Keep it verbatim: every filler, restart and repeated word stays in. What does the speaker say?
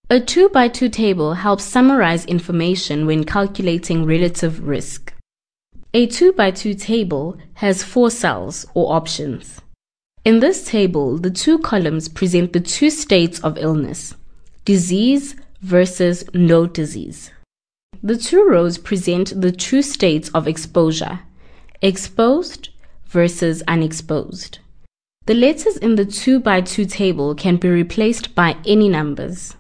A two by two table helps summarize information when calculating relative risk. A two by two table has four cells or options. In this table, the two columns present the two states of illness, disease versus no disease. The two rows present the two states of exposure, exposed versus unexposed. The letters in the two by two table can be replaced by any numbers.